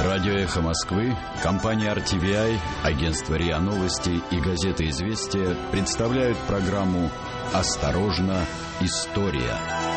Радио «Эхо Москвы», компания RTVI, агентство РИА Новости и газета «Известия» представляют программу «Осторожно, история».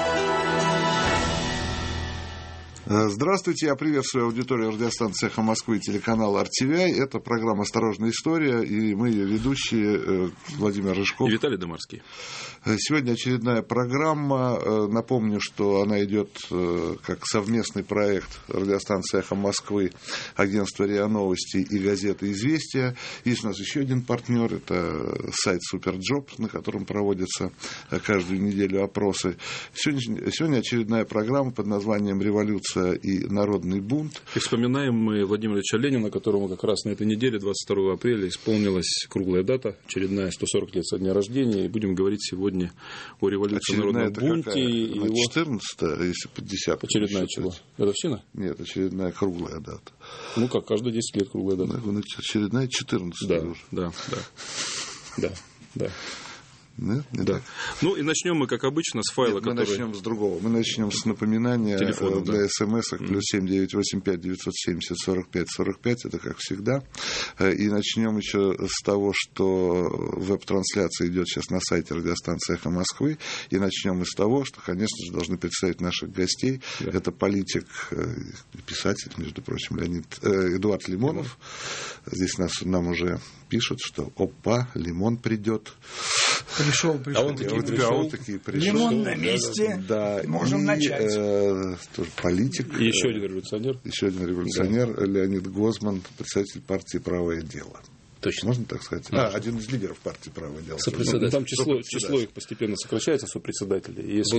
Здравствуйте, я приветствую аудиторию радиостанции «Эхо Москвы» и телеканала RTVI. Это программа «Осторожная история», и мы ее ведущие Владимир Рыжков и Виталий Домарский. Сегодня очередная программа. Напомню, что она идет как совместный проект радиостанции «Эхо Москвы», агентства РИА Новости и газеты «Известия». Есть у нас еще один партнер, это сайт Суперджоп, на котором проводятся каждую неделю опросы. Сегодня очередная программа под названием «Революция и народный бунт». И вспоминаем мы Владимира Ильича Ленина, которому как раз на этой неделе, 22 апреля, исполнилась круглая дата, очередная 140 лет со дня рождения, и будем говорить сегодня о революции, народном бунте. И его... 14-я, если 50-я. Очередная чего? Годовщина? Нет, очередная круглая дата. Ну как, каждые 10 лет круглая дата. Очередная 14-я уже. Да. Нет, не да. Так. Ну и начнем мы, как обычно, с файла, который... Мы начнем с другого. Мы начнем с напоминания телефона, для смс-ок +7 985 970 45 45. Это как всегда. И начнем еще с того, что веб-трансляция идет сейчас на сайте радиостанции «Эхо Москвы». И начнем из того, что, конечно же, должны представить наших гостей. Да. Это политик, писатель, между прочим, Эдуард Лимонов. Здесь нам уже пишут, что опа, Лимон придет. Пришел. А он таки пришел. Лимон на месте. Да. Можем начать. Тоже политик. И еще один революционер. Да. Леонид Гозман, председатель партии «Правое дело». Точно. Можно так сказать? Один из лидеров партии «Правое дело». Там число их постепенно сокращается, сопредседателей. Если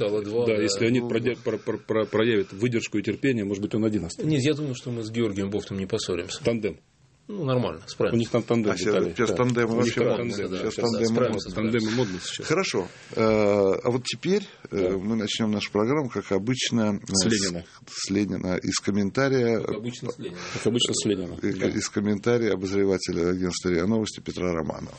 Леонид проявит выдержку и терпение, может быть, он один останется. Нет, я думаю, что мы с Георгием Бофтом не поссоримся. Тандем. Ну, нормально, справимся. У них там тандем. Сейчас тандемы вообще тандемы модны сейчас. Хорошо. А вот теперь мы начнем нашу программу, как обычно, с Ленина. Из комментария... Как обычно, с Ленина. Как обычно, с Ленина. Из комментария обозревателя агентства РИА Новости Петра Романова.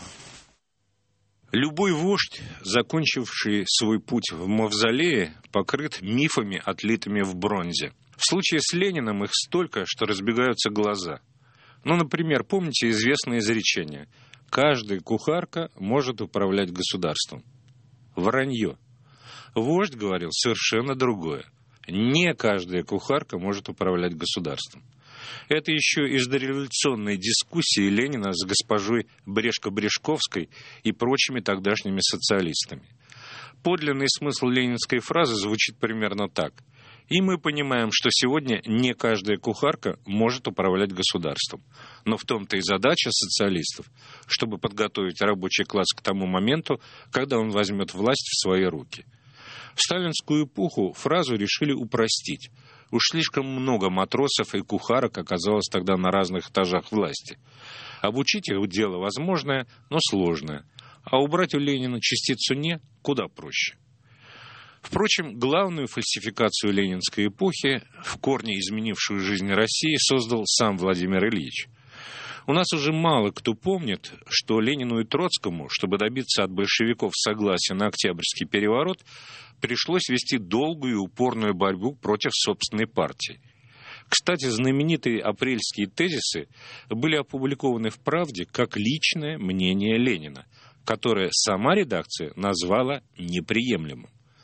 Любой вождь, закончивший свой путь в мавзолее, покрыт мифами, отлитыми в бронзе. В случае с Лениным их столько, что разбегаются глаза. Ну, например, помните известное изречение: «Каждая кухарка может управлять государством». Вранье. Вождь говорил совершенно другое. Не каждая кухарка может управлять государством. Это еще из дореволюционной дискуссии Ленина с госпожой Брешко-Брешковской и прочими тогдашними социалистами. Подлинный смысл ленинской фразы звучит примерно так: и мы понимаем, что сегодня не каждая кухарка может управлять государством. Но в том-то и задача социалистов, чтобы подготовить рабочий класс к тому моменту, когда он возьмет власть в свои руки. В сталинскую эпоху фразу решили упростить. Уж слишком много матросов и кухарок оказалось тогда на разных этажах власти. Обучить их дело возможное, но сложное. А убрать у Ленина частицу «не» куда проще. Впрочем, главную фальсификацию ленинской эпохи, в корне изменившую жизнь России, создал сам Владимир Ильич. У нас уже мало кто помнит, что Ленину и Троцкому, чтобы добиться от большевиков согласия на Октябрьский переворот, пришлось вести долгую и упорную борьбу против собственной партии. Кстати, знаменитые апрельские тезисы были опубликованы в «Правде» как личное мнение Ленина, которое сама редакция назвала неприемлемым.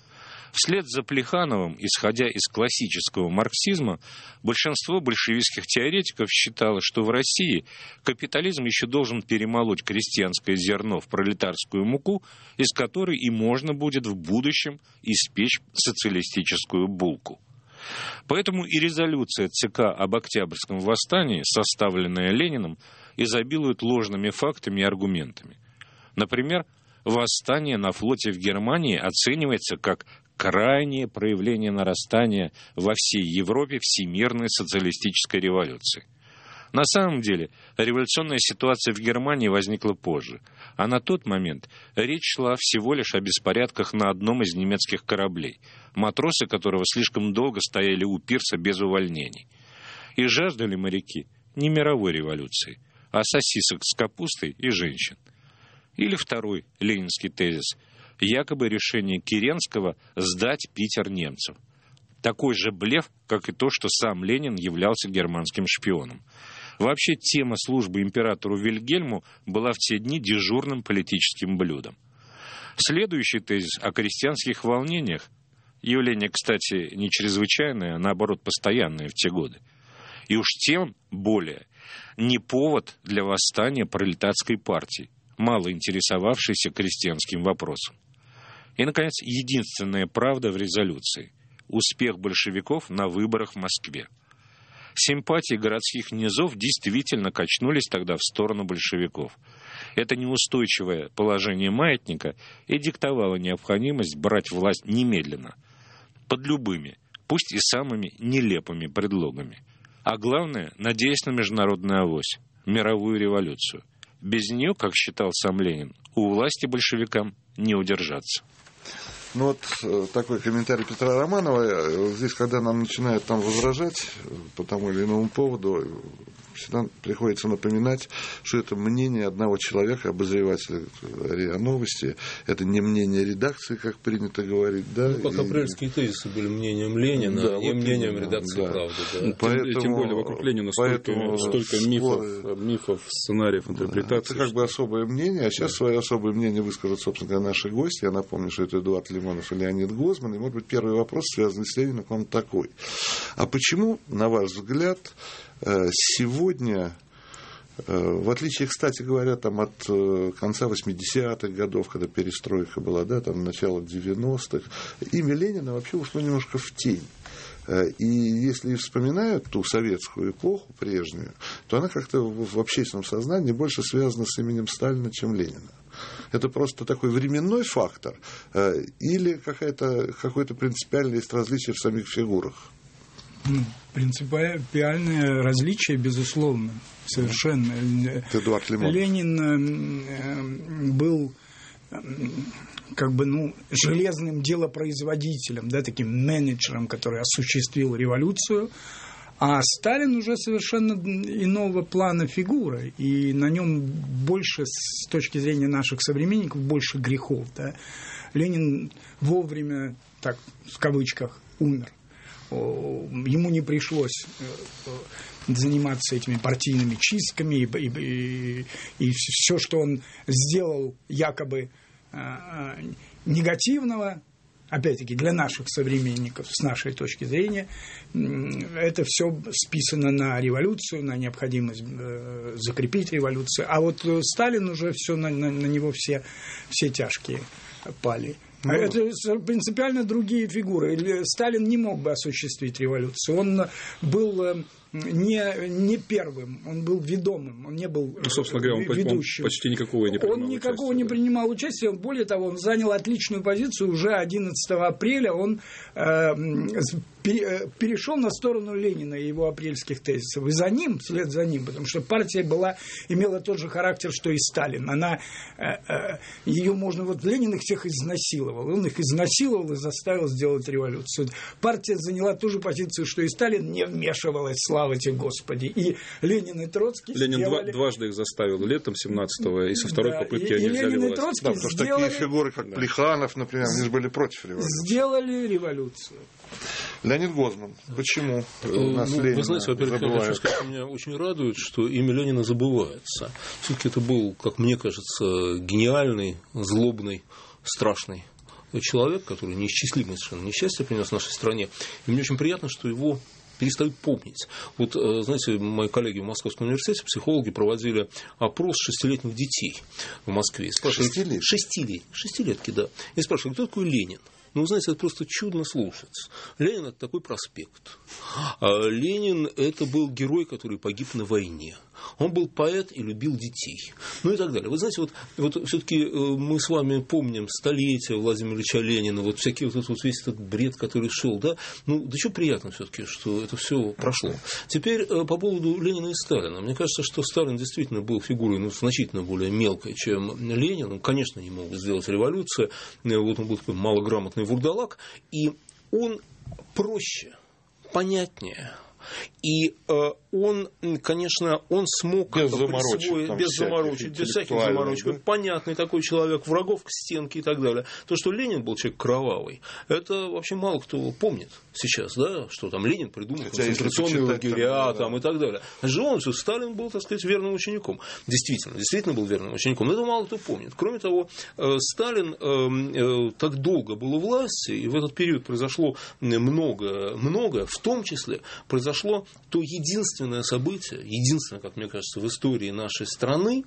Вслед за Плехановым, исходя из классического марксизма, большинство большевистских теоретиков считало, что в России капитализм еще должен перемолоть крестьянское зерно в пролетарскую муку, из которой и можно будет в будущем испечь социалистическую булку. Поэтому и резолюция ЦК об Октябрьском восстании, составленная Лениным, изобилует ложными фактами и аргументами. Например, восстание на флоте в Германии оценивается как крайнее проявление нарастания во всей Европе всемирной социалистической революции. На самом деле, революционная ситуация в Германии возникла позже, а на тот момент речь шла всего лишь о беспорядках на одном из немецких кораблей, матросы которого слишком долго стояли у пирса без увольнений. И жаждали моряки не мировой революции, а сосисок с капустой и женщин. Или второй ленинский тезис: якобы решение Керенского сдать Питер немцам. Такой же блеф, как и то, что сам Ленин являлся германским шпионом. Вообще, тема службы императору Вильгельму была в те дни дежурным политическим блюдом. Следующий тезис о крестьянских волнениях, явление, кстати, не чрезвычайное, а наоборот постоянное в те годы, и уж тем более не повод для восстания пролетарской партии, мало интересовавшейся крестьянским вопросом. И, наконец, единственная правда в резолюции – успех большевиков на выборах в Москве. Симпатии городских низов действительно качнулись тогда в сторону большевиков. Это неустойчивое положение маятника и диктовало необходимость брать власть немедленно, под любыми, пусть и самыми нелепыми предлогами. А главное, надеясь на международную авось, мировую революцию. Без нее, как считал сам Ленин, у власти большевикам не удержаться. Ну вот такой комментарий Петра Романова. Здесь, когда нам начинают там возражать по тому или иному поводу, всегда приходится напоминать, что это мнение одного человека, обозревателя РИА Новости. Это не мнение редакции, как принято говорить. Да? Ну, как апрельские тезисы были мнением Ленина, да, и вот мнением редакции да. «Правды». Да. Поэтому, тем более вокруг Ленина столько мифов, сценариев, интерпретаций. Это как бы особое мнение, а сейчас свое особое мнение выскажут, собственно говоря, наши гости. Я напомню, что это Эдуард Лимонов и Леонид Гозман. И, может быть, первый вопрос, связанный с Лениным, он такой. А почему, на ваш взгляд, сегодня, в отличие, кстати говоря, там, от конца 80-х годов, когда перестройка была, да, там, начало 90-х, имя Ленина вообще ушло немножко в тень. И если вспоминают ту советскую эпоху прежнюю, то она как-то в общественном сознании больше связана с именем Сталина, чем Ленина. Это просто такой временной фактор или какое-то принципиальное есть различие в самих фигурах? Принципиальное различие, безусловно, совершенно. Эдуард Лимонов. Ленин был железным делопроизводителем, да, таким менеджером, который осуществил революцию, а Сталин уже совершенно иного плана фигура, и на нем больше, с точки зрения наших современников, больше грехов. Да. Ленин вовремя, так, в кавычках, умер. Ему не пришлось заниматься этими партийными чистками, и все, что он сделал якобы негативного, опять-таки для наших современников, с нашей точки зрения, это все списано на революцию, на необходимость закрепить революцию. А вот Сталин уже все на него все тяжкие пали. Это принципиально другие фигуры. Сталин не мог бы осуществить революцию. Он был не первым, он был ведомым, он не был собственно говоря, ведущим. Он почти никакого не принимал участия. Он никакого не принимал участия. Более того, он занял отличную позицию. Уже 11 апреля он перешел на сторону Ленина и его апрельских тезисов. И за ним, вслед за ним, потому что партия имела тот же характер, что и Сталин. Ее можно... Ленин их всех изнасиловал. Он их изнасиловал и заставил сделать революцию. Партия заняла ту же позицию, что и Сталин, не вмешивалась, слава тебе, Господи. И Ленин и Троцкий Ленин дважды их заставил, летом 17-го, и со второй попытки они взяли власть. Да, потому что такие фигуры, как Плеханов, например, они же были против революции. Сделали революцию. Леонид Гозман. Почему вы знаете, во-первых, я хочу сказать, что меня очень радует, что имя Ленина забывается. Все-таки это был, как мне кажется, гениальный, злобный, страшный человек, который неисчислимое совершенно несчастье принес нашей стране. И мне очень приятно, что его перестают помнить. Вот, знаете, мои коллеги в Московском университете, психологи, проводили опрос 6-летних детей в Москве. 6-летки, да. И спрашивали, кто такой Ленин? Ну, вы знаете, это просто чудно слушается. Ленин – это такой проспект. А Ленин – это был герой, который погиб на войне. Он был поэт и любил детей. Ну и так далее. Вы знаете, вот все-таки мы с вами помним столетие Владимира Ильича Ленина, вот всякий весь этот бред, который шел, да. Ну, да что приятно все-таки, что это все прошло. Теперь по поводу Ленина и Сталина. Мне кажется, что Сталин действительно был фигурой значительно более мелкой, чем Ленин. Он, конечно, не мог сделать революцию. Вот он был такой малограмотный вурдалак. И он проще, понятнее. И он, конечно, он смог без заморочек, без всяких заморочек. Да? Понятный такой человек, врагов к стенке и так далее. То, что Ленин был человек кровавый, это вообще мало кто помнит сейчас, да, что там Ленин придумал концентрационные лагеря и так далее. Же он, что Сталин был, так сказать, верным учеником. Действительно был верным учеником. Но это мало кто помнит. Кроме того, Сталин так долго был у власти, и в этот период произошло многое, в том числе произошло то единственное событие, как мне кажется, в истории нашей страны,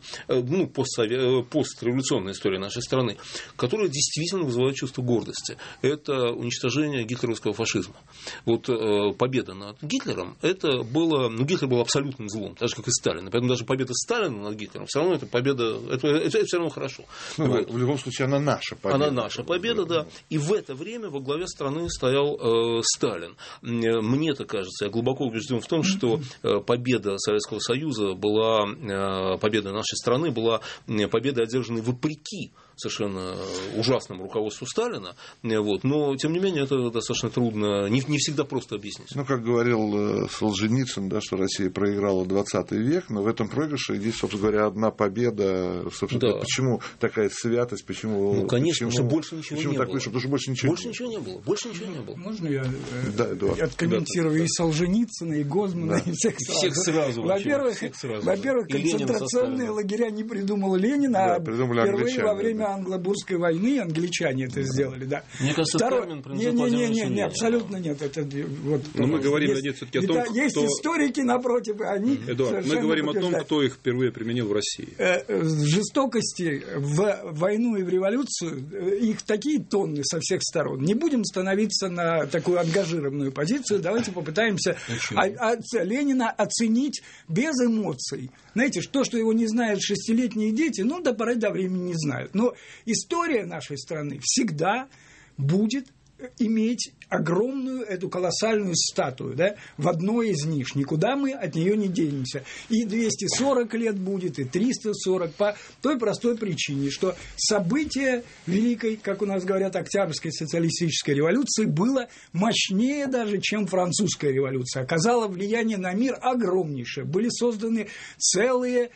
постреволюционной истории нашей страны, которое действительно вызывает чувство гордости. Это уничтожение гитлеровского фашизма. Вот победа над Гитлером, это было, Гитлер был абсолютным злом, так же, как и Сталин. Поэтому даже победа Сталина над Гитлером, все равно это победа, это все равно хорошо. В любом случае, она наша победа. Она наша победа, да. И в это время во главе страны стоял Сталин. Мне-то кажется, я глубоко убежден в том, что победа Советского Союза была, победа нашей страны была победой, одержанной вопреки совершенно ужасному руководству Сталина, но, тем не менее, это достаточно трудно, не всегда просто объяснить. Как говорил Солженицын, да, что Россия проиграла 20 век, но в этом проигрыше есть, собственно говоря, одна победа. Собственно, да. Почему такая святость, почему... конечно, потому что больше ничего не было. Потому что больше ничего не было. Можно я откомментирую и Солженицына, и Гозмана, и всех сразу? Во-первых, концентрационные лагеря не придумал Ленин, а впервые во время Англобурской войны англичане это сделали, да. Мне кажется, термин принадлежит не, абсолютно нет. Это вот. Но мы говорим, надеюсь, все-таки о том, есть историки напротив, они. Эдуард, мы говорим о том, кто их впервые применил в России. Жестокости в войну и в революцию их такие тонны со всех сторон. Не будем становиться на такую ангажированную позицию. Давайте попытаемся Ленина оценить без эмоций. Знаете, что его не знают 6-летние дети, до поры до времени не знают. Но история нашей страны всегда будет иметь огромную эту колоссальную статую, да, в одной из ниш. Никуда мы от нее не денемся. И 240 лет будет, и 340 по той простой причине, что событие великой, как у нас говорят, Октябрьской социалистической революции было мощнее даже, чем французская революция. Оказало влияние на мир огромнейшее. Были созданы целые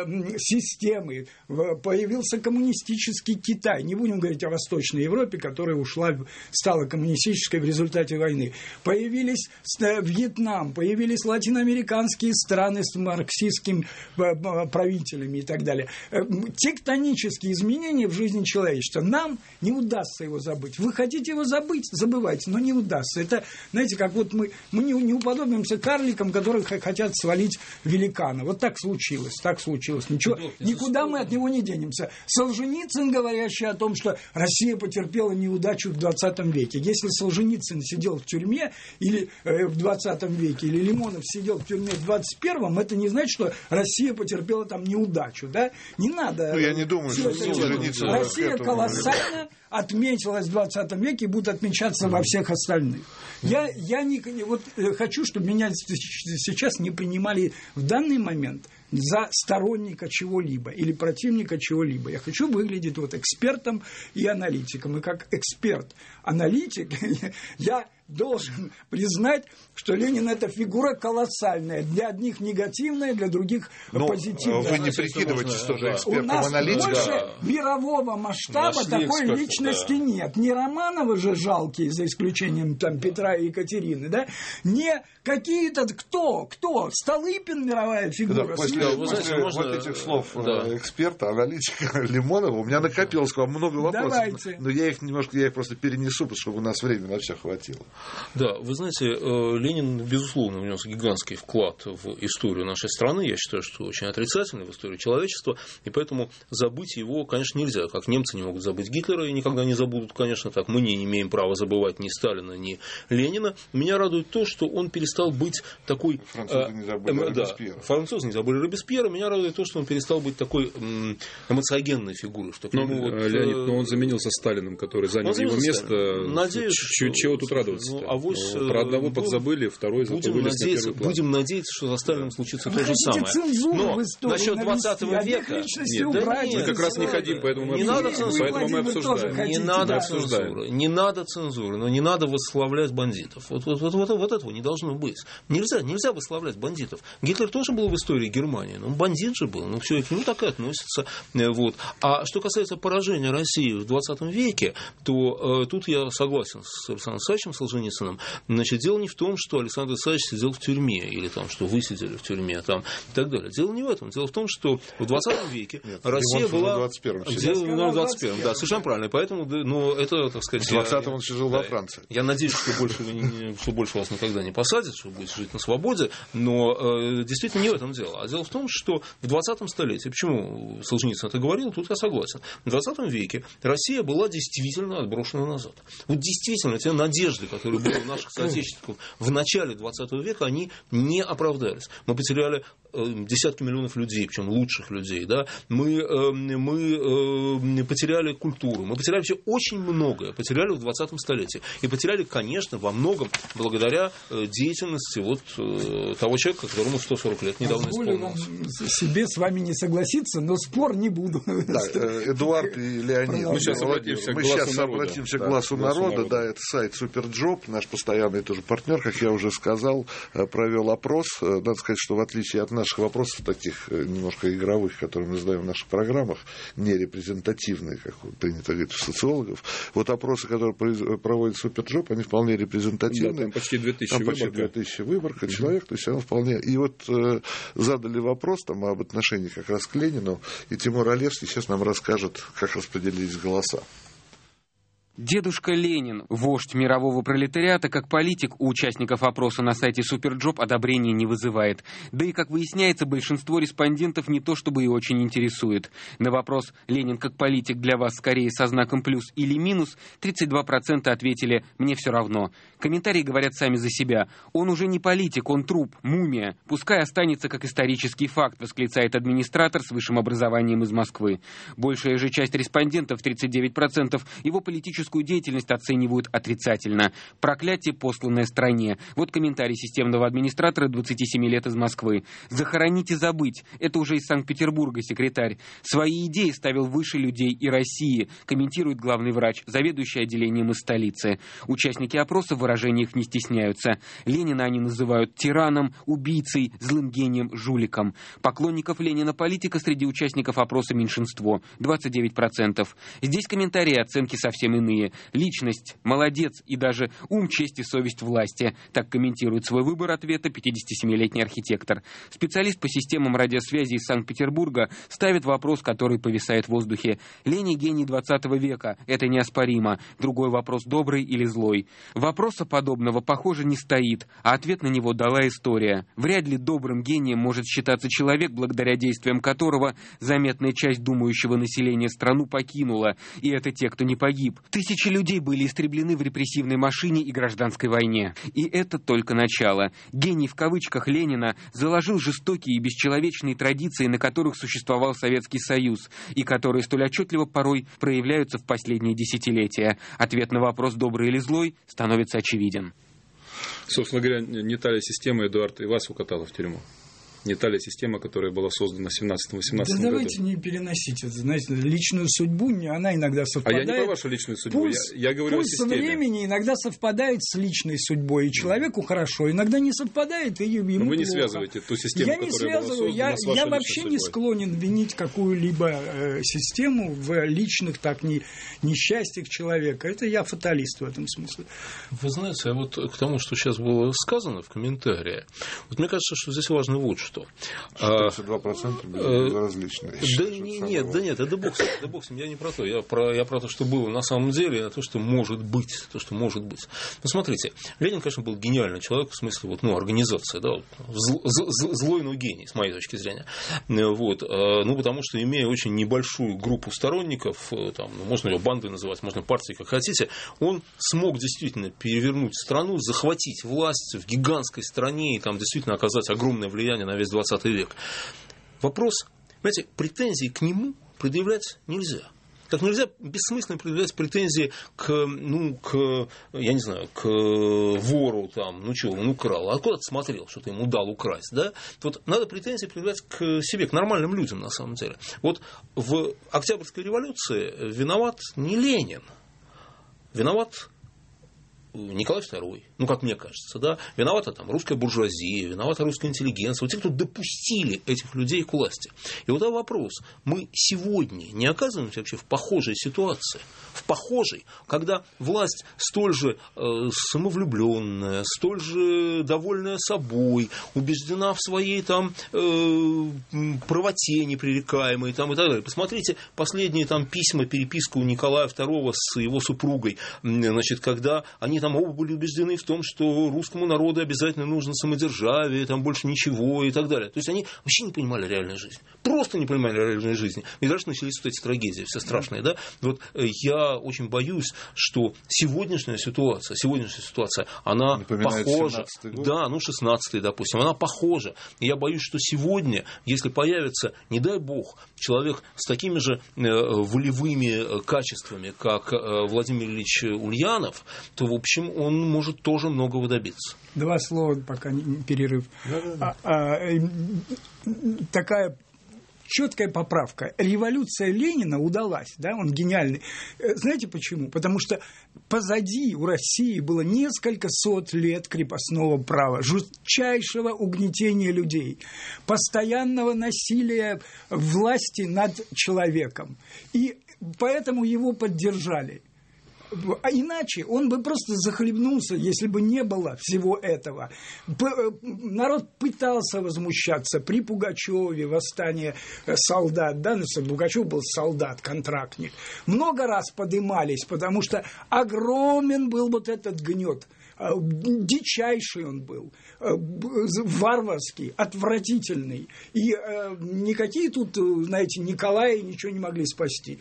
системы, появился коммунистический Китай. Не будем говорить о Восточной Европе, которая стала коммунистической в результате войны. Появились Вьетнам, появились латиноамериканские страны с марксистскими правителями и так далее. Тектонические изменения в жизни человечества. Нам не удастся его забыть. Вы хотите его забыть? Забывайте, но не удастся. Это, знаете, как вот мы не уподобимся карликам, которые хотят свалить великана. Вот так случилось. Ничего, никуда мы от него не денемся. Солженицын, говорящий о том, что Россия потерпела неудачу в 20 веке. Если Солженицын сидел в тюрьме или в 20 веке, или Лимонов сидел в тюрьме в 21-м, это не значит, что Россия потерпела там неудачу. Да? Не не я не думаю, что Солженицын... Россия колоссально отметилась в 20 веке и будет отмечаться во всех остальных. Я хочу, чтобы меня сейчас не принимали в данный момент за сторонника чего-либо или противника чего-либо. Я хочу выглядеть экспертом и аналитиком. И как эксперт-аналитик я должен признать, что Ленин – это фигура колоссальная. Для одних негативная, для других позитивная. Вы не прикидываетесь тоже У экспертом-аналитиком. нас больше мирового масштаба такой личности нет. Не Романовы же жалкие, за исключением Петра и Екатерины, да? Не какие-то кто? Столыпин мировая фигура. После вот этих слов эксперта, аналитика Лимонова у меня накопилось к вам много вопросов. Давайте. Но я их просто перенесу, чтобы у нас времени на все хватило. Да, вы знаете, Ленин, безусловно, внес гигантский вклад в историю нашей страны. Я считаю, что очень отрицательный в историю человечества. И поэтому забыть его, конечно, нельзя. Как немцы не могут забыть Гитлера и никогда не забудут, конечно, так. Мы не имеем права забывать ни Сталина, ни Ленина. Меня радует то, что он перестал быть такой... Французы не забыли Робеспьера. Французы не забыли Робеспьера. Меня радует то, что он перестал быть такой эмоциогенной фигурой. Леонид, он заменился Сталиным, который занял его место. Надеюсь, чего тут радоваться? Про одного подзабыли, второй забыли. Будем надеяться, что с остальным случится то же самое. Но насчет 20 века... Мы как раз не хотим, поэтому мы обсуждаем. Не надо цензуры, но не надо восславлять бандитов. Вот этого не должно быть. Нельзя восславлять бандитов. Гитлер тоже был в истории Германии, но он бандит же был. Все это так и относится. А что касается поражения России в 20 веке, то тут я согласен с Александром Исаевичем Солженицыным. Дело не в том, что Александр Исаевич сидел в тюрьме, или что вы сидели в тюрьме, и так далее. Дело не в этом. Дело в том, что в 20 веке Россия была... В 21-м, да, совершенно правильно. Поэтому, это, так сказать... В 20-м он жил во Франции. Я надеюсь, что больше вас никогда не посадят, что вы будете жить на свободе, но действительно не в этом дело. А дело в том, что в 20-м столетии, почему Солженицын это говорил, тут я согласен, в 20 веке Россия была действительно отброшена назад. Действительно, те надежды, которые были у наших соотечественников в начале 20 века, они не оправдались. Мы потеряли десятки миллионов людей, причем лучших людей, да? Мы потеряли культуру, мы потеряли вообще очень многое, потеряли в 20-м столетии. И потеряли, конечно, во многом благодаря деятельности того человека, которому 140 лет недавно исполнилось. Позволю себе с вами не согласиться, но спор не буду. Да, Эдуард и Леонид. Мы сейчас обратимся к «Глазу народа». Да, это сайт Суперджоп, наш постоянный тоже партнер, как я уже сказал, провел опрос. Надо сказать, что в отличие от наших вопросов, таких немножко игровых, которые мы задаем в наших программах, не репрезентативные, как принято говорить у социологов, опросы, которые проводит Суперджоп, они вполне репрезентативны. Да, там почти 2000 выборка человек, то есть оно вполне... И задали вопрос об отношении как раз к Ленину, и Тимур Олевский сейчас нам расскажет, как распределились голоса. Дедушка Ленин, вождь мирового пролетариата, как политик у участников опроса на сайте Суперджоп одобрения не вызывает. Да и, как выясняется, большинство респондентов не то чтобы и очень интересует. На вопрос «Ленин как политик для вас скорее со знаком плюс или минус» 32% ответили «мне все равно». Комментарии говорят сами за себя. «Он уже не политик, он труп, мумия. Пускай останется как исторический факт», восклицает администратор с высшим образованием из Москвы. Большая же часть респондентов, 39%, его политическую деятельность оценивают отрицательно. Проклятие, посланное стране. Комментарий системного администратора 27 лет из Москвы. «Захоронить и забыть». Это уже из Санкт-Петербурга секретарь. «Свои идеи ставил выше людей и России», комментирует главный врач, заведующий отделением из столицы. Участники опроса в выражениях не стесняются. Ленина они называют тираном, убийцей, злым гением, жуликом. Поклонников Ленина-политика среди участников опроса меньшинство, 29%. Здесь комментарии и оценки совсем иные. Личность, молодец и даже ум, честь и совесть власти. Так комментирует свой выбор ответа 57-летний архитектор. Специалист по системам радиосвязи из Санкт-Петербурга ставит вопрос, который повисает в воздухе. Ленин гений 20 века. Это неоспоримо. Другой вопрос: добрый или злой. Вопроса подобного, похоже, не стоит, а ответ на него дала история. Вряд ли добрым гением может считаться человек, благодаря действиям которого заметная часть думающего населения страну покинула. И это те, кто не погиб. Тысячи людей были истреблены в репрессивной машине и гражданской войне. И это только начало. Гений в кавычках Ленина заложил жестокие и бесчеловечные традиции, на которых существовал Советский Союз, и которые столь отчетливо порой проявляются в последние десятилетия. Ответ на вопрос, добрый или злой, становится очевиден. Собственно говоря, не та ли система, Эдуард, и вас укатала в тюрьму? Не та ли система, которая была создана в 17-18 году? Давайте не переносите, знаете, личную судьбу, она иногда совпадает. А я не про вашу личную судьбу, я говорю о системе. Пульс времени иногда совпадает с личной судьбой, и человеку хорошо, иногда не совпадает, и ему плохо. Но вы не связываете ту систему, которая была создана с вашей личной судьбой. Я вообще не склонен винить какую-либо систему в личных несчастьях человека. Это я фаталист в этом смысле. Вы знаете, к тому, что сейчас было сказано в комментарии, мне кажется, что здесь важно вот что. 62% различные. Нет, это бог с ним, я не про то. Я про то, что было на самом деле, а то, что может быть. Смотрите, Ленин, конечно, был гениальный человек, в смысле, организация, да, злой, но гений, с моей точки зрения. Потому что, имея очень небольшую группу сторонников, можно ее бандой называть, можно партией, как хотите, он смог действительно перевернуть страну, захватить власть в гигантской стране и действительно оказать огромное влияние на весь 20 век. Вопрос, понимаете, претензий к нему предъявлять нельзя. Так нельзя бессмысленно предъявлять претензии к я не знаю, к вору там, он украл, а куда ты смотрел, что ты ему дал украсть, да? Вот надо претензии предъявлять к себе, к нормальным людям, на самом деле. Вот в Октябрьской революции виноват не Ленин, виноват Николай II, как мне кажется, да, виновата там русская буржуазия, виновата русская интеллигенция, вот те, кто допустили этих людей к власти. И вот вопрос, мы сегодня не оказываемся вообще в похожей ситуации, когда власть столь же самовлюбленная, столь же довольная собой, убеждена в своей там правоте непререкаемой там, и так далее. Посмотрите последние там письма, переписку Николая II с его супругой, значит, когда они там оба были убеждены в том, что русскому народу обязательно нужно самодержавие, там больше ничего и так далее. То есть они вообще не понимали реальной жизни. Просто не понимали реальной жизни. И дальше начались вот эти трагедии, все страшные. Да? Вот я очень боюсь, что сегодняшняя ситуация, она похожа. Да, 16-й, допустим, она похожа. И я боюсь, что сегодня, если появится, не дай бог, человек с такими же волевыми качествами, как Владимир Ильич Ульянов, то, в общем, он может тоже многого добиться. 2 слова, пока перерыв. Такая четкая поправка. Революция Ленина удалась, да, он гениальный. Знаете почему? Потому что позади у России было несколько сот лет крепостного права, жутчайшего угнетения людей, постоянного насилия власти над человеком. И поэтому его поддержали. А иначе он бы просто захлебнулся, если бы не было всего этого. Народ пытался возмущаться при Пугачеве, восстание солдат, да, Пугачев был солдат, контрактник. Много раз подымались, потому что огромен был вот этот гнет. Дичайший он был, варварский, отвратительный. И никакие тут, знаете, Николаи ничего не могли спасти.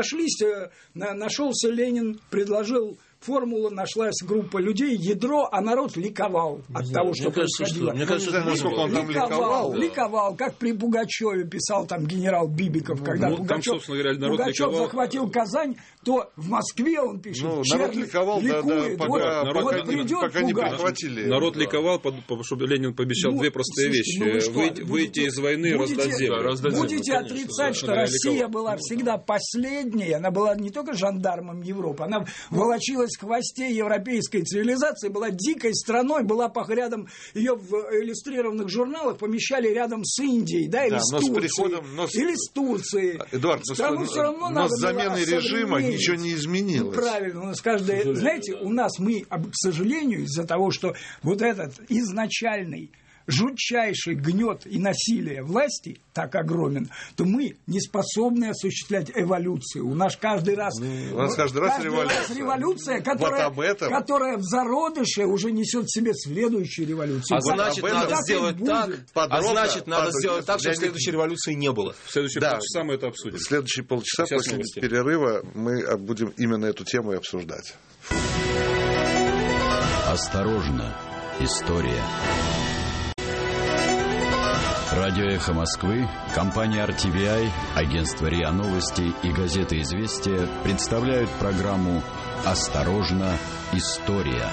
Нашелся Ленин, предложил формула, нашлась группа людей, ядро, а народ ликовал от того, что происходило. Мне кажется, насколько он там ликовал, как при Пугачеве писал там генерал Бибиков, когда Пугачев захватил Казань, то в Москве он пишет, народ ликовал, ликует, пока не прихватили. Народ ликовал, потому что Ленин пообещал две простые вещи: выйти из войны, раздать землю. Будете отрицать, что Россия была всегда последней, она была не только жандармом Европы, она волочилась в хвосте европейской цивилизации, была дикой страной, была рядом, ее в иллюстрированных журналах помещали рядом с Индией, да, или с Турцией. Или с Турцией. Эдуард, но с заменой режима ничего не изменилось. Правильно, у нас каждая... Знаете, мы, к сожалению, из-за того, что вот этот изначальный жутчайший гнет и насилие власти так огромен, то мы не способны осуществлять эволюцию. У нас каждый раз революция, которая в зародыше уже несет в себе следующую революцию. Значит, надо сделать так, чтобы следующей революции не было. В следующие полчаса мы это обсудим. В следующие полчаса после перерыва мы будем именно эту тему и обсуждать. Осторожно, история. Радио «Эхо Москвы», компания RTVI, агентство РИА Новости и газета «Известия» представляют программу «Осторожно, история».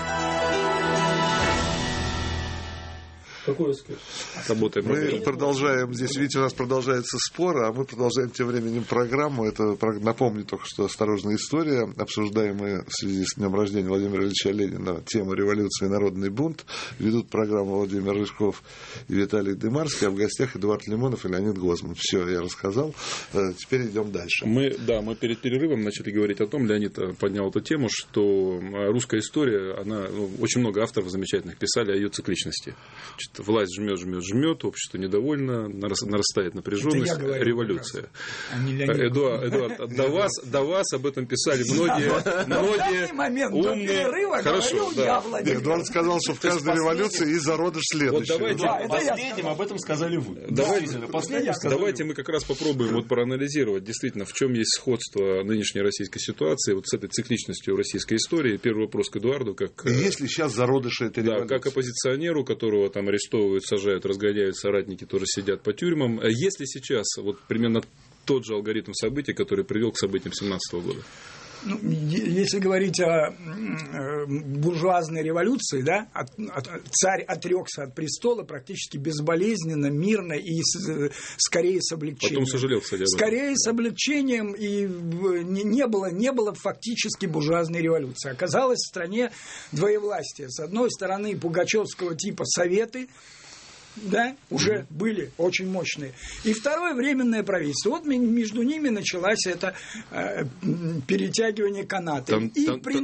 Мы продолжаем, здесь, видите, у нас продолжается спор, а мы продолжаем тем временем программу. Это, напомню только, что «Осторожная история», обсуждаемая в связи с днем рождения Владимира Ильича Ленина, тему революции и народный бунт. Ведут программу Владимир Рыжков и Виталий Дымарский, а в гостях Эдуард Лимонов и Леонид Гозман. Все, я рассказал. Теперь идем дальше. Мы перед перерывом начали говорить о том, Леонид поднял эту тему, что русская история, очень много авторов замечательных писали о ее цикличности. Власть жмет, общество недовольно, нарастает напряженность, революция. Эдуард, до вас об этом писали многие умные. Хорошо, да. Эдуард сказал, что в каждой революции есть зародыш следующего. Последним об этом сказали вы. Давайте мы как раз попробуем проанализировать, действительно, в чем есть сходство нынешней российской ситуации с этой цикличностью российской истории. Первый вопрос к Эдуарду. Есть ли сейчас зародыши этой революции? Как оппозиционеру, которого там арестовывают, сажают, разгоняют, соратники тоже сидят по тюрьмам. Если сейчас примерно тот же алгоритм событий, который привел к событиям 17 года? Ну, если говорить о буржуазной революции, да, царь отрекся от престола практически безболезненно, мирно и скорее с облегчением. Потом сожалел, кстати, об этом. Скорее с облегчением, и не было фактически буржуазной революции. Оказалось в стране двоевластие. С одной стороны, пугачевского типа советы, да, уже были очень мощные. И второе — временное правительство. Вот между ними началось это перетягивание каната. При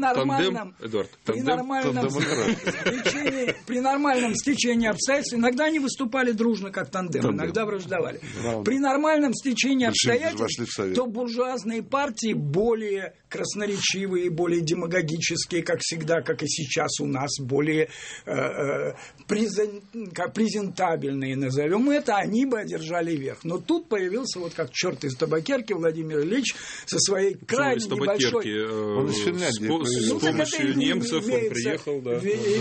нормальном стечении обстоятельств, иногда они выступали дружно как тандем, иногда враждовали. При нормальном стечении обстоятельств, то буржуазные партии более красноречивые, более демагогические, как всегда, как и сейчас у нас, более презентабельные, назовем это, они бы одержали верх. Но тут появился, вот как черт из табакерки, Владимир Ильич со своей крайне небольшой... Он из Финляндии. С помощью немцев он приехал, да.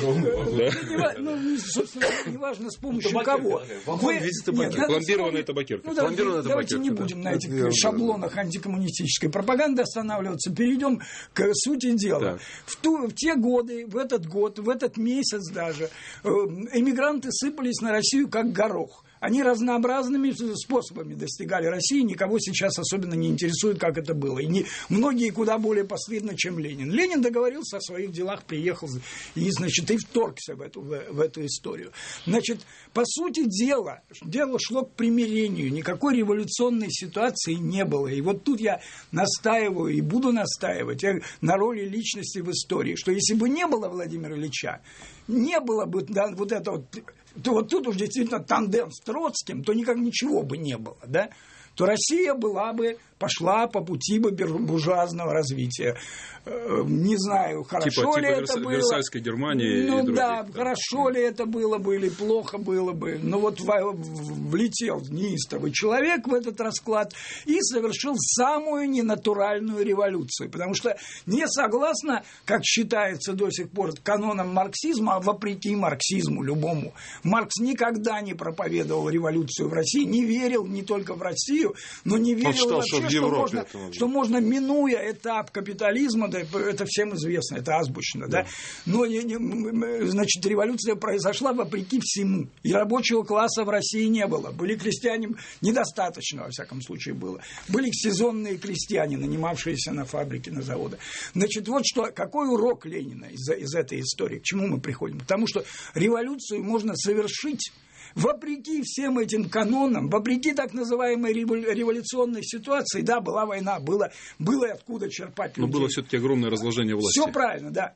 Собственно, неважно, с помощью кого. Пломбированная табакерка. Давайте не будем на этих шаблонах антикоммунистической пропаганды останавливаться. Перейдем к сути дела. В те годы, в этот месяц даже, эмигранты сыпались на Россию как горох. Они разнообразными способами достигали России, никого сейчас особенно не интересует, как это было. И многие куда более постыдно, чем Ленин. Ленин договорился о своих делах, приехал и, значит, и вторгся в эту историю. Значит, по сути дела, дело шло к примирению, никакой революционной ситуации не было. И вот тут я настаиваю и буду настаивать на роли личности в истории, что если бы не было Владимира Ильича, не было бы вот этого... то вот тут уж действительно тандем с Троцким, то никак ничего бы не было, да? То Россия пошла по пути буржуазного развития. Не знаю, хорошо ли это было. Версальской Германии. Ну да, хорошо ли это было бы или плохо было бы. Но вот влетел неистовый человек в этот расклад и совершил самую ненатуральную революцию. Потому что не согласно, как считается до сих пор, канонам марксизма, а вопреки марксизму любому. Маркс никогда не проповедовал революцию в России, не верил не только в Россию, но не верил вообще, что можно, минуя этап капитализма, да, это всем известно, это азбучно, да. Но, значит, революция произошла вопреки всему. И рабочего класса в России не было. Были крестьяне, недостаточно, во всяком случае, было. Были сезонные крестьяне, нанимавшиеся на фабрики, на заводы. Значит, вот что, какой урок Ленина из этой истории? К чему мы приходим? Потому что революцию можно совершить вопреки всем этим канонам, вопреки так называемой революционной ситуации. Да, была война, было откуда черпать людей. Но было все-таки огромное разложение власти. Все правильно, да.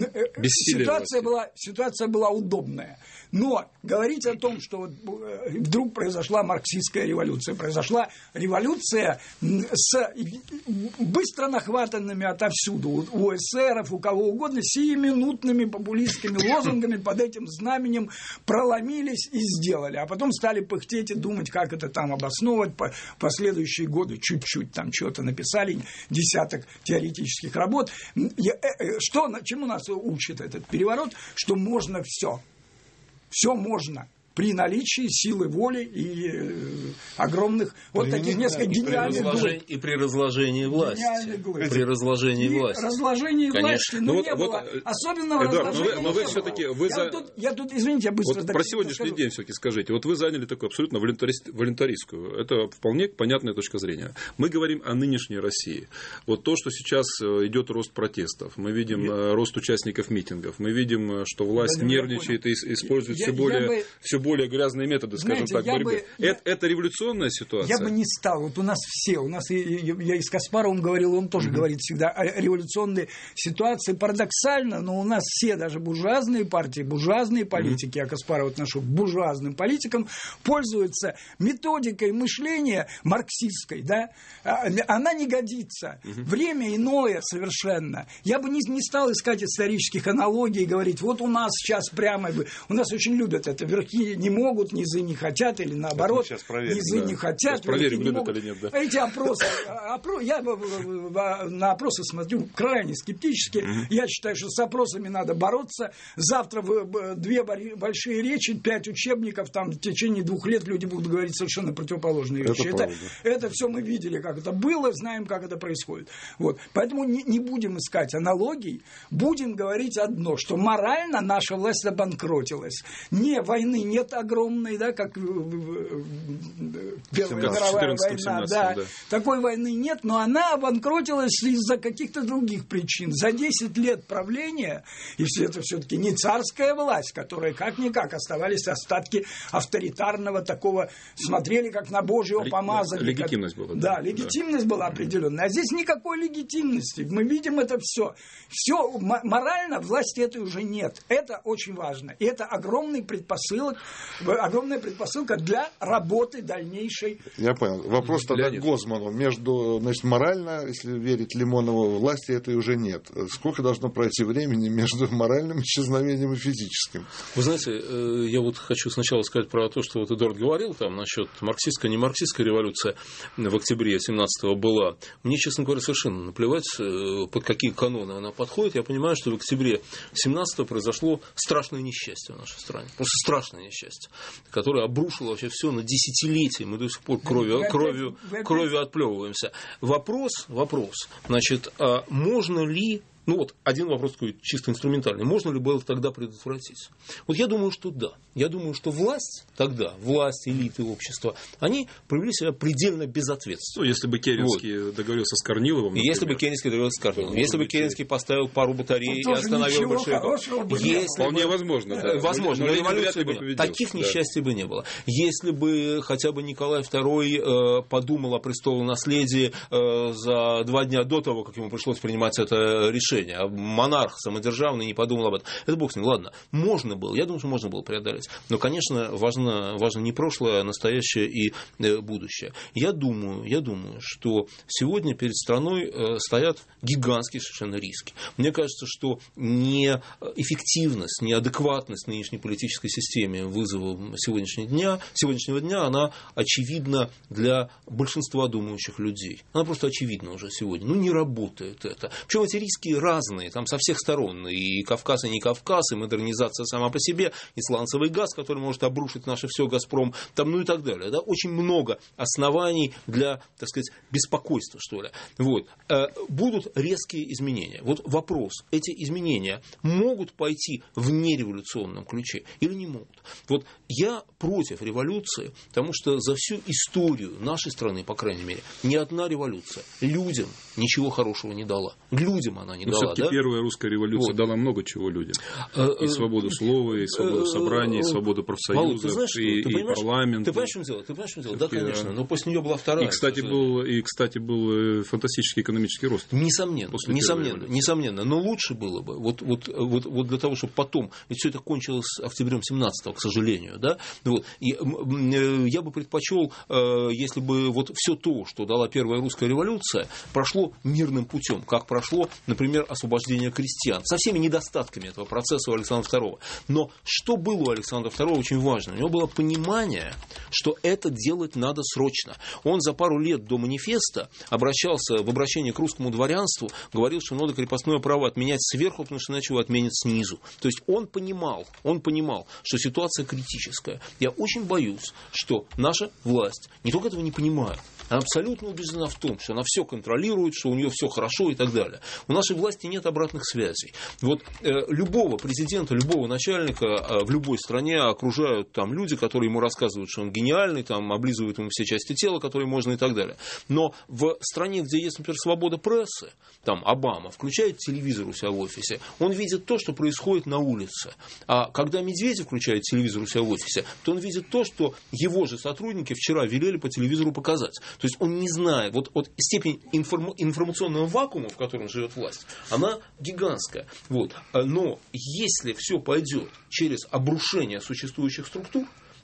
Ситуация была удобная. Но говорить о том, что вот вдруг произошла марксистская революция, произошла революция с быстро нахватанными отовсюду, у эсеров, у кого угодно, сиюминутными популистскими лозунгами под этим знаменем проломились и сделали. А потом стали пыхтеть и думать, как это там обосновывать. Последующие годы чуть-чуть там чего-то написали, десяток теоретических работ. Чему нас учит этот переворот? Что можно все. Все можно при наличии силы воли и огромных, вот таких несколько гениальных глыб. И при разложении власти. При разложении власти. Разложении власти, но не было особенного разложения. Но вы все-таки... Я тут, извините, я быстро... Вот про сегодняшний день все-таки скажите. Вот вы заняли такую абсолютно волюнтаристскую. Это вполне понятная точка зрения. Мы говорим о нынешней России. Вот то, что сейчас идет рост протестов. Мы видим рост участников митингов. Мы видим, что власть нервничает и использует все более грязные методы, скажем так, борьбы. Это революционная ситуация? Я бы не стал. Вот у нас я и с Каспаровым говорил, он тоже говорит всегда о революционной ситуации. Парадоксально, но у нас все, даже буржуазные партии, буржуазные политики, я Каспарова отношу к буржуазным политикам, пользуются методикой мышления марксистской, да? Она не годится. Время иное совершенно. Я бы не стал искать исторических аналогий и говорить, вот у нас сейчас прямо... У нас очень любят это верхи не могут, низы не хотят, или наоборот, низы не хотят. Проверим, любят или нет, да. Эти опросы, я на опросы смотрю крайне скептически. Я считаю, что с опросами надо бороться. Завтра 2 большие речи, 5 учебников, там в течение 2 лет люди будут говорить совершенно противоположные вещи. Это все мы видели, как это было, знаем, как это происходит. Вот. Поэтому не будем искать аналогий, будем говорить одно, что морально наша власть обанкротилась. Войны нет огромной, да, как Первая мировая война. Да. Такой войны нет, но она обанкротилась из-за каких-то других причин. За 10 лет правления, и это все-таки не царская власть, которая как-никак оставались остатки авторитарного такого, смотрели как на Божьего помазанника. Легитимность была. Да, легитимность была определенная. А здесь никакой легитимности. Мы видим это все. Все морально власти этой уже нет. Это очень важно. И это огромная предпосылка для работы дальнейшей. Я понял. Вопрос тогда к Гозману. Морально, если верить Лимонову, власти этой уже нет. Сколько должно пройти времени между моральным исчезновением и физическим? Вы знаете, я вот хочу сначала сказать про то, что вот Эдуард говорил там насчет марксистской, не марксистской революции в октябре 17-го была. Мне, честно говоря, совершенно наплевать, под какие каноны она подходит. Я понимаю, что в октябре 17-го произошло страшное несчастье в нашей стране. Просто страшное несчастье, которое обрушило вообще все на десятилетия. Мы до сих пор кровью отплевываемся. Вопрос, значит, можно ли... один вопрос такой чисто инструментальный. Можно ли было тогда предотвратить? Вот я думаю, что да. Я думаю, что власть элиты общества, они проявили себя предельно безответственно. Если бы Керенский договорился с Корниловым. Например. Если бы Керенский договорился с Корниловым. Если бы Керенский поставил пару батарей и остановил большевиков. Вполне возможно. Да. Возможно. Но революции бы таких несчастий бы не было. Если бы хотя бы Николай II подумал о престолонаследии за 2 дня до того, как ему пришлось принимать это решение, а монарх самодержавный не подумал об этом. Это бог с ним. Ладно, можно было. Я думаю, что можно было преодолеть. Но, конечно, важно не прошлое, а настоящее и будущее. Я думаю, что сегодня перед страной стоят гигантские совершенно риски. Мне кажется, что неэффективность, неадекватность нынешней политической системы вызовов сегодняшнего дня, она очевидна для большинства думающих людей. Она просто очевидна уже сегодня. Не работает это. Причем эти риски разные, там со всех сторон. И Кавказ, и не Кавказ, и модернизация сама по себе, и сланцевый газ, который может обрушить наше все, Газпром, там, и так далее. Да? Очень много оснований для, так сказать, беспокойства, что ли. Вот. Будут резкие изменения. Вот вопрос, эти изменения могут пойти в нереволюционном ключе или не могут? Вот я против революции, потому что за всю историю нашей страны, по крайней мере, ни одна революция людям ничего хорошего не дала. Людям она не дала. Все-таки первая русская революция дала много чего людям. И свободу слова, и свободу собраний, и свободу профсоюзов, и парламент. Ты понимаешь, в чем дело? Да, конечно. Но после нее была вторая. И, кстати, был фантастический экономический рост. Несомненно. Но лучше было бы, вот для того, чтобы потом, ведь все это кончилось октябрем 17-го, к сожалению, да? Я бы предпочел, если бы вот все то, что дала первая русская революция, прошло мирным путем, как прошло, например, освобождение крестьян, со всеми недостатками этого процесса у Александра II. Но что было у Александра II очень важно? У него было понимание, что это делать надо срочно. Он за пару лет до манифеста обращался в обращении к русскому дворянству, говорил, что надо крепостное право отменять сверху, потому что иначе его отменят снизу. То есть он понимал, что ситуация критическая. Я очень боюсь, что наша власть не только этого не понимает, она абсолютно убеждена в том, что она все контролирует, что у нее все хорошо и так далее. У нашей власти нет обратных связей. Вот любого президента, любого начальника в любой стране окружают там люди, которые ему рассказывают, что он гениальный, там облизывают ему все части тела, которые можно и так далее. Но в стране, где есть, например, свобода прессы, там Обама включает телевизор у себя в офисе, он видит то, что происходит на улице. А когда Медведев включает телевизор у себя в офисе, то он видит то, что его же сотрудники вчера велели по телевизору показать. То есть он не знает, вот степень информационного вакуума, в котором живет власть, она гигантская. Вот. Но если все пойдет через обрушение существующих структур,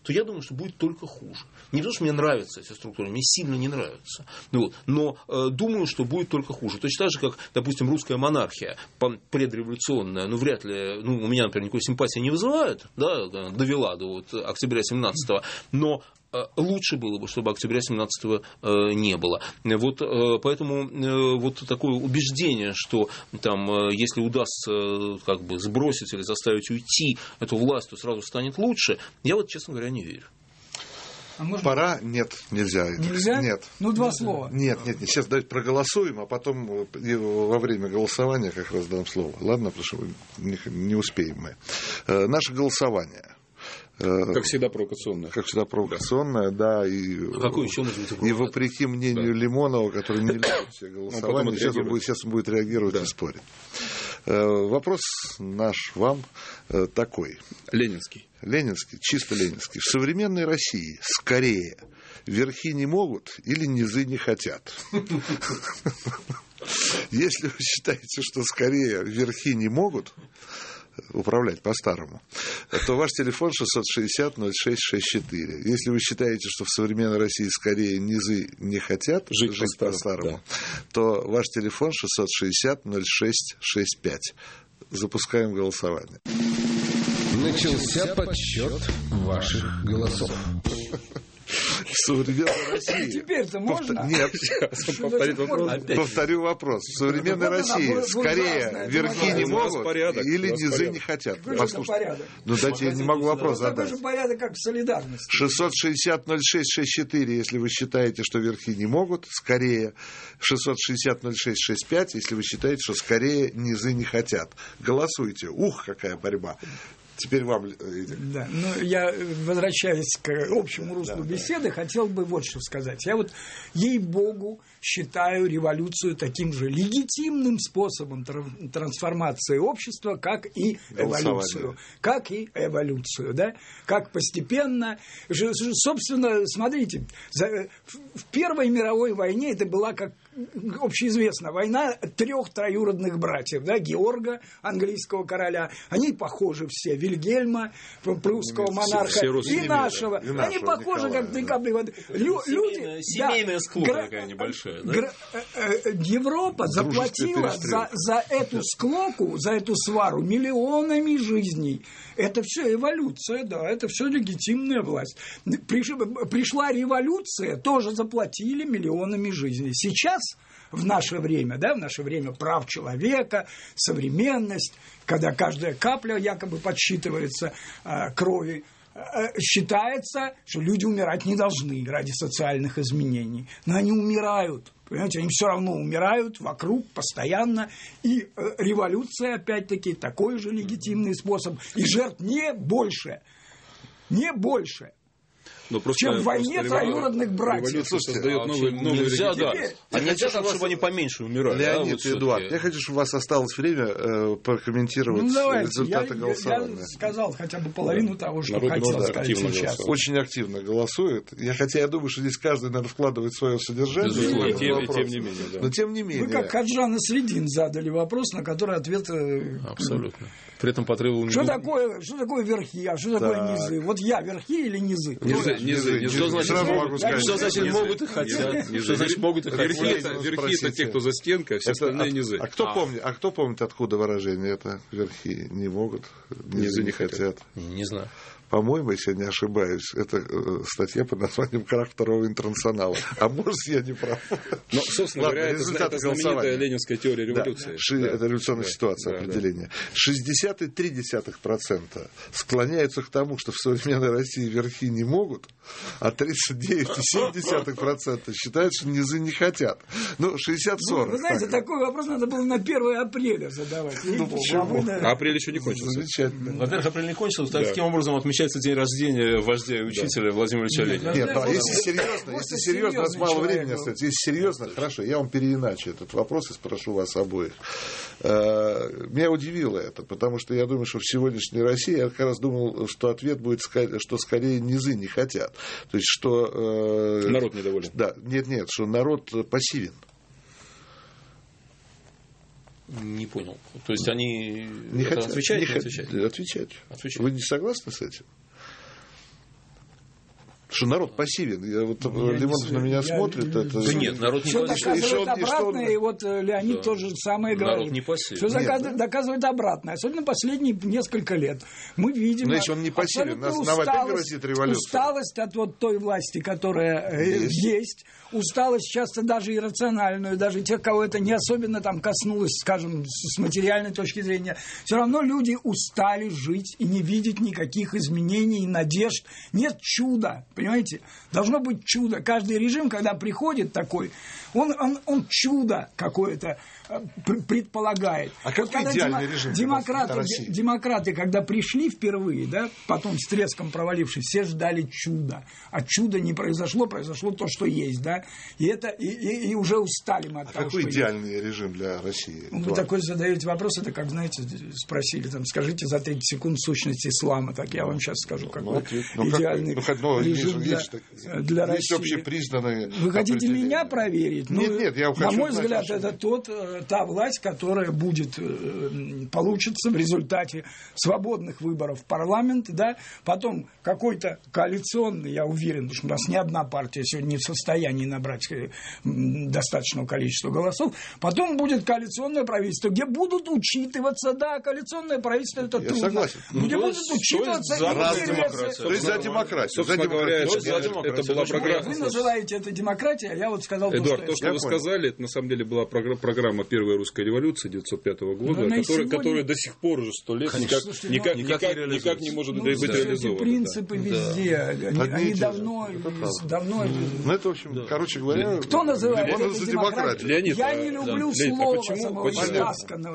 то я думаю, что будет только хуже. Не потому, что мне нравятся эти структуры, мне сильно не нравятся. Вот. Но думаю, что будет только хуже. Точно так же, как, допустим, русская монархия предреволюционная, ну, вряд ли, ну, у меня, например, никакой симпатии не вызывает, да, довела до вот октября 17-го, но лучше было бы, чтобы октября 17-го не было. Вот, поэтому вот такое убеждение, что там, если удастся как бы сбросить или заставить уйти эту власть, то сразу станет лучше, я вот, честно говоря, не верю. Пора? Нет, нельзя. Нельзя? Нет. Ну, два слова. Нет. Сейчас давайте проголосуем, а потом во время голосования как раз дам слово. Ладно, потому что не успеем мы. Наше голосование. Как всегда провокационное. Как всегда провокационное, да. И, какой еще может быть и вопреки мнению Лимонова, который не любит все голосования, сейчас он будет реагировать и спорить. Вопрос наш вам такой. Ленинский, чисто ленинский. В современной России скорее верхи не могут или низы не хотят? Если вы считаете, что скорее верхи не могут управлять по-старому, то ваш телефон 660-06-64. Если вы считаете, что в современной России скорее низы не хотят жить по-старому, то ваш телефон 660-06-65. Запускаем голосование. Начался подсчет ваших голосов. В современной России... Теперь-то можно? Нет. Повторю вопрос. В современной России скорее верхи не могут или низы не хотят? Послушайте. Ну, дайте, я не могу вопрос задать. Такой же порядок, как в солидарности. 660-06-64, если вы считаете, что верхи не могут, скорее. 660-06-65, если вы считаете, что скорее низы не хотят. Голосуйте. Ух, какая борьба. Теперь вам, Игорь. Да, ну, я, возвращаясь к общему руслу беседы, хотел бы вот что сказать. Я вот, ей-богу, считаю революцию таким же легитимным способом трансформации общества, как и эволюцию. Да? Как постепенно... Собственно, смотрите, в Первой мировой войне это была как общеизвестно, война 3 троюродных братьев, да, Георга, английского короля, они похожи все, Вильгельма, прусского монарха, и нашего. Они похожи, как 3 капли воды. Семейная склока такая небольшая. Да? Европа заплатила за эту склоку, за эту свару миллионами жизней. Это все эволюция, да, это все легитимная власть. Пришла революция, тоже заплатили миллионами жизней. Сейчас, в наше время, да, в наше время прав человека, современность, когда каждая капля якобы подсчитывается крови, считается, что люди умирать не должны ради социальных изменений. Но они умирают. Понимаете, они все равно умирают вокруг постоянно. И революция, опять-таки, такой же легитимный способ. И жертв не больше. Не больше. Чем в войне троюродных братьев. Создает новые нельзя, да. Нельзя, чтобы они поменьше умирали. Леонид, Эдуард, я хочу, чтобы у вас осталось время прокомментировать результаты голосования. Я сказал хотя бы половину того, что хотел сказать сейчас. Очень активно голосует. Хотя я думаю, что здесь каждый, наверное, вкладывает свое содержание. Тем не менее. Но тем не менее. Вы как Хаджан Насреддин задали вопрос, на который ответ... Абсолютно. При этом потребовал... Что такое верхи, а что такое низы? Вот я верхи или низы? Низы. Что значит могут и хотят? Что значит могут и хотят? Верхи это те, кто за стенкой, а все остальные низы. А кто помнит, откуда выражение это? Верхи не могут, низы не хотят. Не знаю. По-моему, если я не ошибаюсь, это статья под названием «Крах второго интернационала». А может, я не прав. Но, собственно говоря, это знаменитая ленинская теория революции. Это революционная ситуация, определение. 60,3% склоняются к тому, что в современной России верхи не могут, а 39,7% считают, что низы не хотят. 60-40. Вы знаете, такой вопрос надо было на 1 апреля задавать. Почему? А апрель еще не кончился. Замечательно. Во-первых, апрель не кончился. Таким образом, отмечается день рождения вождя и учителя Владимира Ильича Ленина. Нет, если серьезно, у нас мало времени остается. Если серьезно, хорошо, я вам переиначу этот вопрос и спрошу вас обоих. Меня удивило это, потому что я думаю, что в сегодняшней России я как раз думал, что ответ будет, что скорее низы не хотят. То есть, что... народ недоволен. Да, нет, что народ пассивен. Не понял. То есть они не хотят отвечать? Отвечать. Вы не согласны с этим? Что народ пассивен. Лимонов на меня смотрит. Да нет, народ не пассивен. Все доказывает обратное, и вот Леонид тоже самое говорит. Народ не пассивен. Все доказывает обратное. Особенно последние несколько лет. Мы видим... Но если он не пассивен, нам опять грозит революция. Усталость от вот той власти, которая есть. Усталость часто даже иррациональную, даже тех, кого это не особенно там коснулось, скажем, с материальной точки зрения. Все равно люди устали жить и не видеть никаких изменений и надежд. Нет чуда, понимаете? Должно быть чудо. Каждый режим, когда приходит такой, он чудо какое-то предполагает. А какой идеальный режим? Демократы, когда пришли впервые, да, потом с треском провалившись, все ждали чуда. А чудо не произошло, произошло то, что есть, да. И уже устали мы от того, какой идеальный режим для России? Вы такой задаете вопрос, это как, знаете, спросили, там, скажите за 30 секунд сущность ислама, так я вам сейчас скажу, какой идеальный режим для России. Есть общепризнанные. Вы хотите меня проверить? Нет, я хочу. На мой взгляд, это та власть, которая получится в результате свободных выборов в парламент, да, потом какой-то коалиционный, я уверен, потому что у нас ни одна партия сегодня не в состоянии набрать достаточного количества голосов, потом будет коалиционное правительство, где будут учитываться, да, коалиционное правительство это трудно, согласен. где будут учитываться интересы. То есть за демократию. Собственно говоря, это была программа. Вы называете это демократией, а я вот сказал, Эдуард, то, что вы сказали, это на самом деле была программа первой русской революции 1905 года, которая до сих пор уже 100 лет никак не может быть реализована. Принципы везде, они давно. Ну это, в общем, короче говоря, кто называет это демократию? Леонид, я не люблю слово самого Стасканова.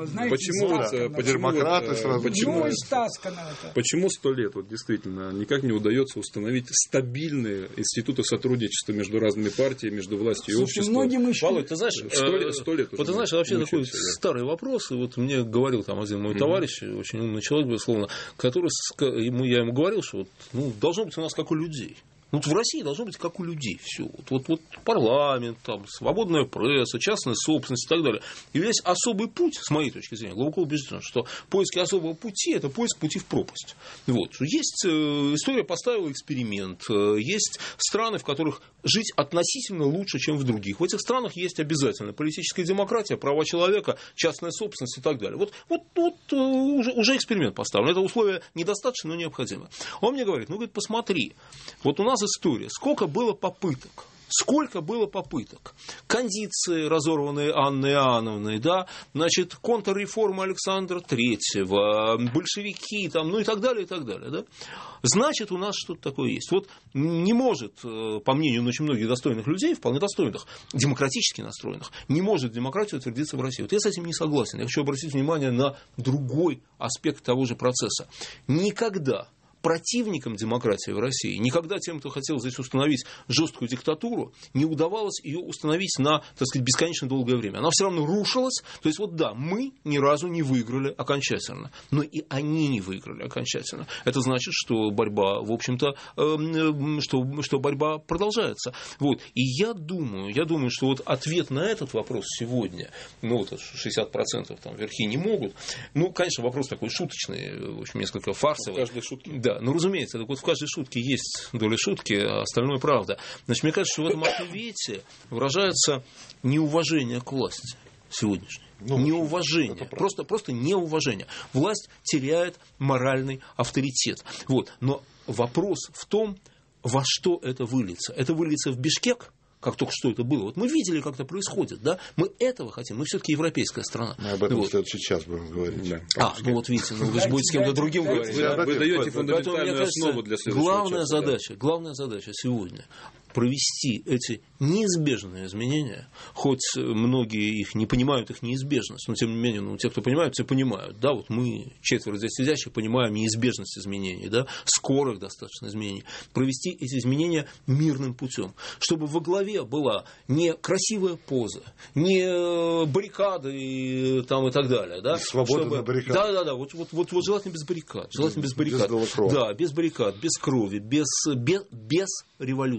Почему 100 лет вот действительно никак не удается установить стабильные институты сотрудничества между разными партиями, между властью и обществом? Володь, ты знаешь, 100 лет вот ты знаешь, вообще такой старый вопрос, и вот мне говорил там один мой товарищ, очень умный человек, безусловно, который, я ему говорил, что должно быть у нас как у людей. В России должно быть как у людей все. Вот парламент, там, свободная пресса, частная собственность и так далее. И весь особый путь, с моей точки зрения, глубоко убежден, что поиски особого пути – это поиск пути в пропасть. Есть история поставила эксперимент, есть страны, в которых жить относительно лучше, чем в других. В этих странах есть обязательно политическая демократия, права человека, частная собственность и так далее. Уже эксперимент поставлен. Это условие недостаточно, но необходимо. Он мне говорит, посмотри, вот у нас история, сколько было попыток. Кондиции, разорванные Анной Иоанновной, да, контрреформа Александра III, большевики, и так далее, и так далее. Да? Значит, у нас что-то такое есть. Не может, по мнению очень многих достойных людей, вполне достойных, демократически настроенных, не может демократия утвердиться в России. Я с этим не согласен. Я хочу обратить внимание на другой аспект того же процесса. Никогда противникам демократии в России, никогда тем, кто хотел здесь установить жесткую диктатуру, не удавалось ее установить на, бесконечно долгое время. Она все равно рушилась. То есть, мы ни разу не выиграли окончательно. Но и они не выиграли окончательно. Это значит, что борьба, в общем-то, что борьба продолжается. И я думаю, что ответ на этот вопрос сегодня, 60% верхи не могут. Конечно, вопрос такой шуточный, в общем, несколько фарсовый. В каждой шутке. Да, разумеется, в каждой шутке есть доля шутки, а остальное правда. Мне кажется, что в этом ответе выражается неуважение к власти сегодняшней. Неуважение. Просто неуважение. Власть теряет моральный авторитет. Но вопрос в том, во что это выльется. Это выльется в Бишкек, как только что это было. Мы видели, как это происходит, да? Мы этого хотим. Мы все-таки европейская страна. Мы об этом в следующий час будем говорить. Да. Видите, вы же будете с кем-то другим говорить. Вы даете фундаментальную основу для следующего часа. Главная задача сегодня провести эти неизбежные изменения, хоть многие их не понимают, их неизбежность, но тем не менее, те, кто понимают, те понимают. Да, мы, четверо здесь сидящих, понимаем неизбежность изменений, да, скорых достаточно изменений. Провести эти изменения мирным путем, чтобы во главе была не красивая поза, не баррикады и так далее. Да, свобода на баррикадах. Да. Вот желательно без баррикад. Желательно без баррикад. Да, без баррикад, без крови, без революции.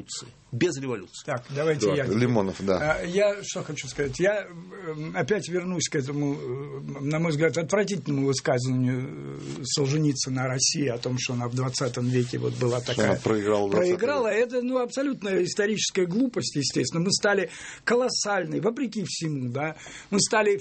без революции. Так, давайте я. Лимонов, да. Я что хочу сказать. Я опять вернусь к этому, на мой взгляд, отвратительному высказыванию Солженицына о России, о том, что она в 20 веке вот была такая... Она проиграла. Это, абсолютно историческая глупость, естественно. Мы стали колоссальной, вопреки всему, да. Мы стали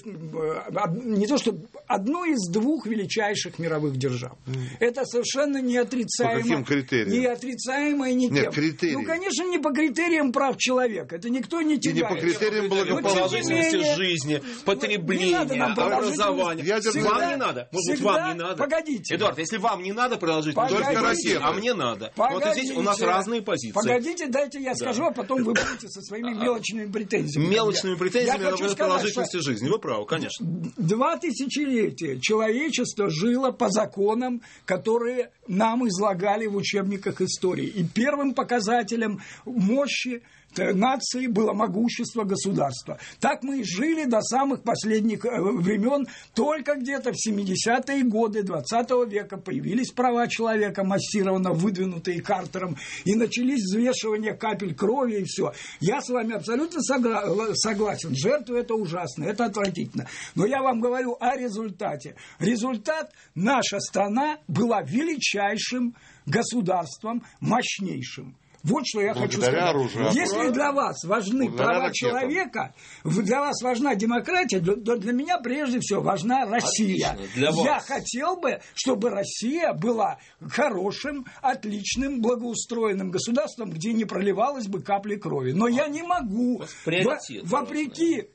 не то что одной из двух величайших мировых держав. Это совершенно неотрицаемо. По каким критериям? Неотрицаемо и не Нет, тем. критерии. Конечно, не по критериям прав человека. Это никто не тягает. И не по критериям благополучности жизни, потребления, образования. Вам не надо. Может быть, вам не надо. Погодите. Эдуард, если вам не надо продолжительность жизни, а мне надо. Вот здесь у нас разные позиции. Погодите, дайте я скажу, а потом вы будете со своими мелочными претензиями. Мелочными претензиями на продолжительности жизни. Вы правы, конечно. 2 тысячелетия человечество жило по законам, которые нам излагали в учебниках истории. И первым показателем мощи нации было могущество государства. Так мы и жили до самых последних времен. Только где-то в 70-е годы 20 века появились права человека, массированно выдвинутые Картером, и начались взвешивания капель крови и все. Я с вами абсолютно согласен. Жертвы — это ужасно, это отвратительно. Но я вам говорю о результате. Результат: наша страна была величайшим государством, мощнейшим. Вот что я хочу сказать. Если для вас важны права человека, для вас важна демократия, то для меня прежде всего важна Россия. Я хотел бы, чтобы Россия была хорошим, отличным, благоустроенным государством, где не проливалась бы капли крови. Но я не могу, вопреки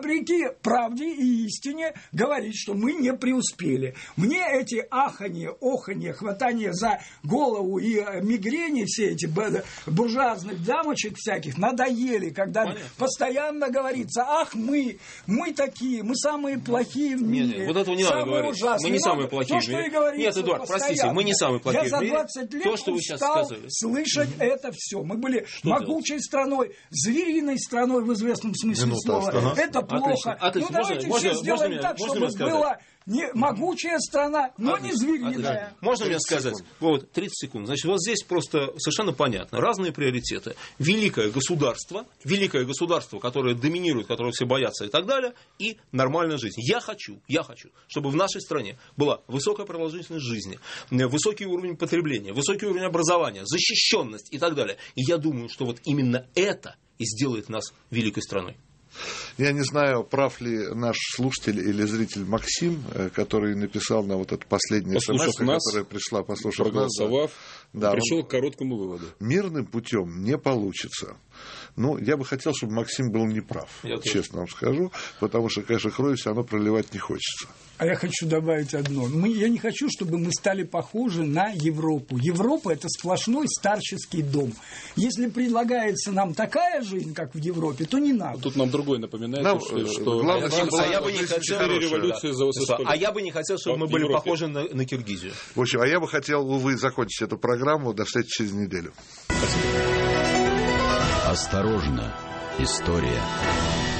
правде и истине, говорить, что мы не преуспели. Мне эти аханье, оханье, хватание за голову и мигрени, все эти буржуазных дамочек всяких надоели, когда постоянно говорится: ах, мы такие, мы самые плохие в мире. Нет, вот этого не надо говорить. Ужасные. Мы не самые плохие в мире. Нет, Эдуард, простите, мы не самые плохие в мире. Я за 20 лет устал слышать это все. Мы были могучей страной, звериной страной в известном смысле слова. Это плохо. Ну давайте все сделаем так, чтобы было не могучая страна, но не звериная. Можно мне сказать? Вот, 30 секунд. Значит, вот здесь просто совершенно понятно. Разные приоритеты. Великое государство, которое доминирует, которого все боятся и так далее, и нормальная жизнь. Я хочу, чтобы в нашей стране была высокая продолжительность жизни, высокий уровень потребления, высокий уровень образования, защищенность и так далее. И я думаю, что вот именно это и сделает нас великой страной. Я не знаю, прав ли наш слушатель или зритель Максим, который написал на вот эту последнюю смс, которая пришла, проголосовав, пришел к короткому выводу. Мирным путем не получится. Ну, я бы хотел, чтобы Максим был неправ, честно вам скажу, потому что, конечно, крови все равно проливать не хочется. А я хочу добавить одно. Я не хочу, чтобы мы стали похожи на Европу. Европа – это сплошной старческий дом. Если предлагается нам такая жизнь, как в Европе, то не надо. Тут нам другое напоминает, что я бы не хотел, революции за а я бы не хотел, чтобы мы были похожи на Киргизию. В общем, а я бы хотел, вы закончить эту программу, до встречи через неделю. Осторожно, история.